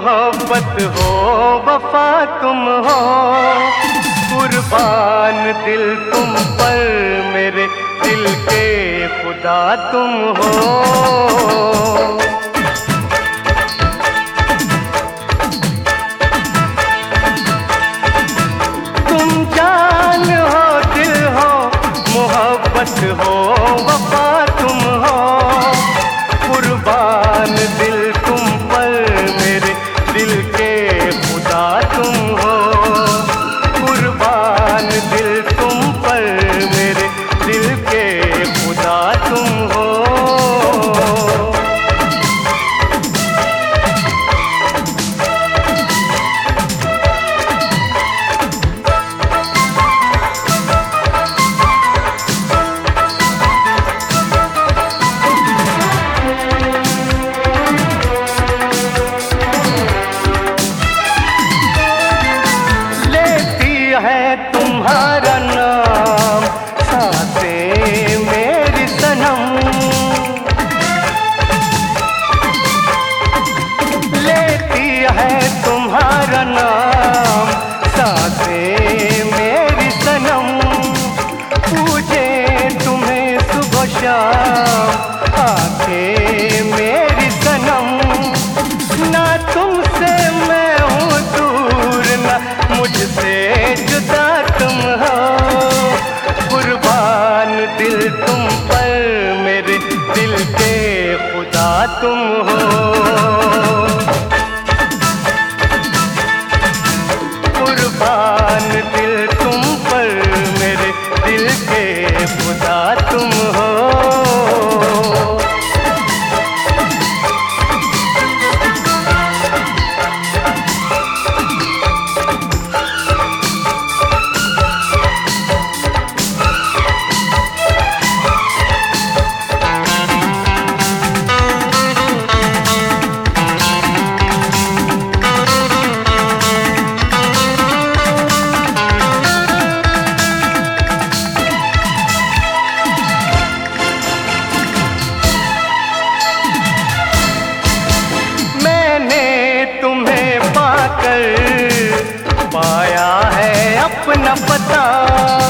मोहब्बत हो वफा तुम हो, कुर्बान दिल तुम पर मेरे दिल के खुदा तुम हो। तुम जान हो दिल हो, मोहब्बत हो वफा तुम हो, कुर्बान दिल तुम पर मेरे दिल के खुदा तुम हो। कुर्बान दिल तुम पर मेरे दिल के खुदा तुम हो। है तुम्हारा नाम सांसें मेरी सनम, लेती है तुम्हारा नाम सांसें मेरी सनम। पूछे तुम्हें सुबह शाम आंखें मेरी सनम, ना तुमसे मैं हूँ दूर ना मुझसे जुदा तुम हो। कुर्बान दिल तुम पर मेरे दिल के खुदा तुम हो। कुर्बान दिल तुम पर मेरे दिल के खुदा तुम हो। तुम्हें पाकर पाया है अपना पता,